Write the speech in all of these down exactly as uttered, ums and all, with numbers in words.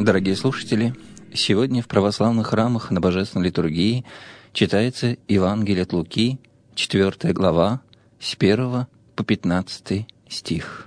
Дорогие слушатели, сегодня в православных храмах на Божественной литургии читается Евангелие от Луки, четвёртая глава, с первого по пятнадцатый стих.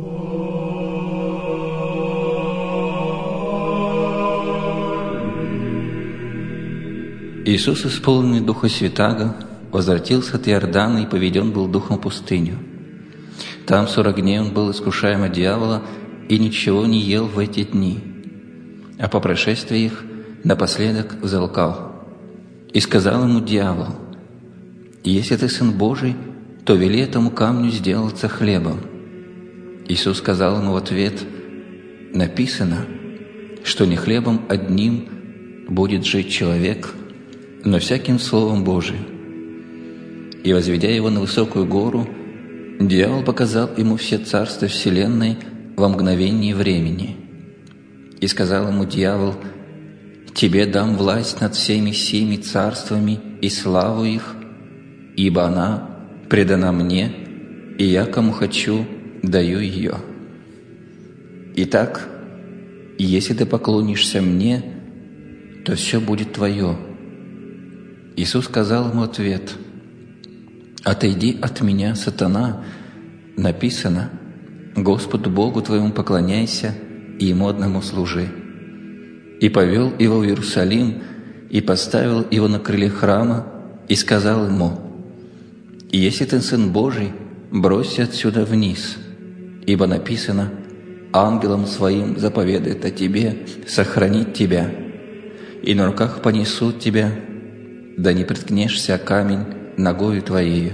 Иисус, исполненный Духа Святаго, возвратился от Иордана и поведен был Духом в пустыню. Там сорок дней он был искушаем от дьявола и ничего не ел в эти дни. А по прошествии их напоследок взалкал. И сказал ему дьявол: «Если ты Сын Божий, то вели этому камню сделаться хлебом». Иисус сказал ему в ответ: «Написано, что не хлебом одним будет жить человек, но всяким Словом Божиим». И, возведя его на высокую гору, дьявол показал ему все царства вселенной во мгновении времени. И сказал ему дьявол: «Тебе дам власть над всеми семи царствами и славу их, ибо она предана мне, и я, кому хочу, даю ее. Итак, если ты поклонишься мне, то все будет твое». Иисус сказал ему в ответ: «Отойди от меня, сатана, написано: Господу Богу твоему поклоняйся и Ему одному служи». И повел его в Иерусалим, и поставил его на крыле храма, и сказал ему: «Если ты Сын Божий, бросься отсюда вниз, ибо написано: ангелам своим заповедает о тебе сохранить тебя, и на руках понесут тебя, да не приткнешься о камень ногою твоею».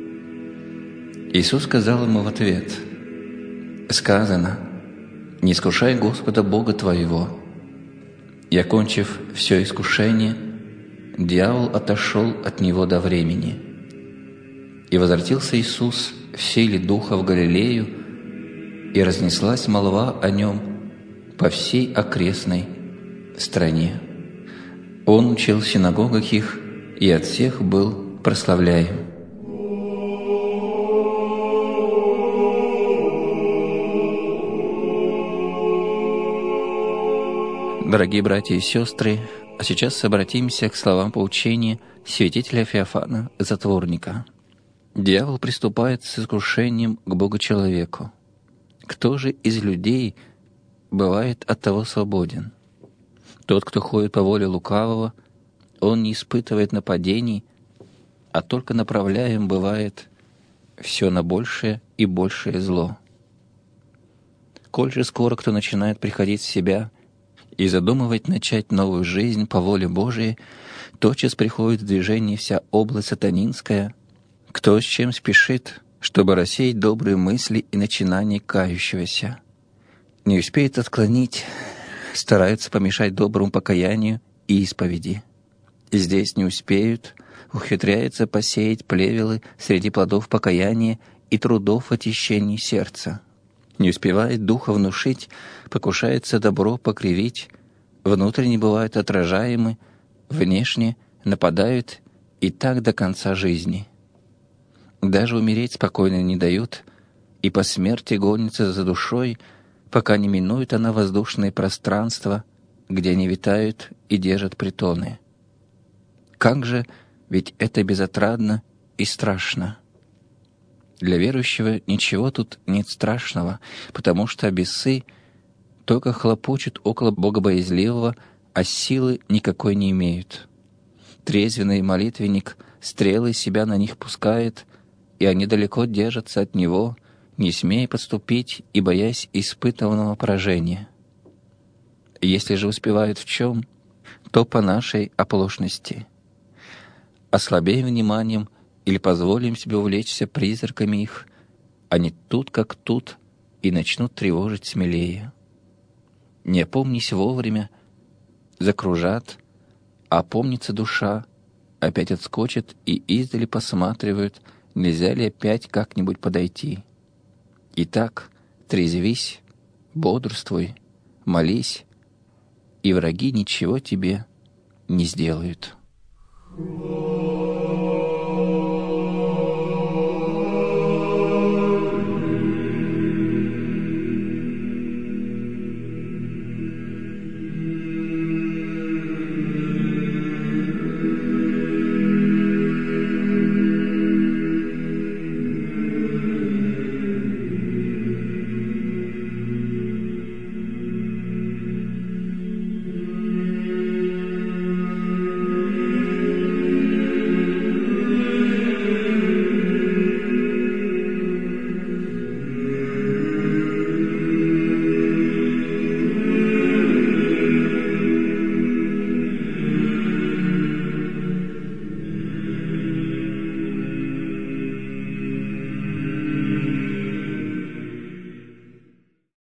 Иисус сказал ему в ответ: «Сказано: не искушай Господа Бога твоего». И, окончив все искушение, дьявол отошел от него до времени. И возвратился Иисус в силе Духа в Галилею, и разнеслась молва о нем по всей окрестной стране. Он учил в синагогах их, и от всех был прославляем. Дорогие братья и сестры, а сейчас обратимся к словам поучения святителя Феофана Затворника. Дьявол приступает с искушением к Богу-человеку. Кто же из людей бывает от того свободен? Тот, кто ходит по воле лукавого, он не испытывает нападений, а только направляем бывает все на большее и большее зло. Коль же скоро кто начинает приходить в себя и задумывать начать новую жизнь по воле Божией, тотчас приходит в движение вся область сатанинская, кто с чем спешит, чтобы рассеять добрые мысли и начинания кающегося. Не успеет отклонить, стараются помешать доброму покаянию и исповеди. Здесь не успеют, ухитряются посеять плевелы среди плодов покаяния и трудов очищения сердца. Не успевает духа внушить, покушается добро покривить, внутренне бывают отражаемы, внешне нападают, и так до конца жизни. Даже умереть спокойно не дают, и по смерти гонится за душой, пока не минует она воздушные пространства, где они витают и держат притоны. Как же, ведь это безотрадно и страшно. Для верующего ничего тут нет страшного, потому что бесы только хлопочут около богобоязливого, а силы никакой не имеют. Трезвенный молитвенник стрелы себя на них пускает, и они далеко держатся от него, не смея подступить и боясь испытанного поражения. Если же успевают в чем, то по нашей оплошности. Ослабеем вниманием или позволим себе увлечься призраками их, они тут как тут и начнут тревожить смелее. Не опомнись вовремя, закружат, а опомнится душа, опять отскочит и издали посматривают, нельзя ли опять как-нибудь подойти. Итак, трезвись, бодрствуй, молись, и враги ничего тебе не сделают.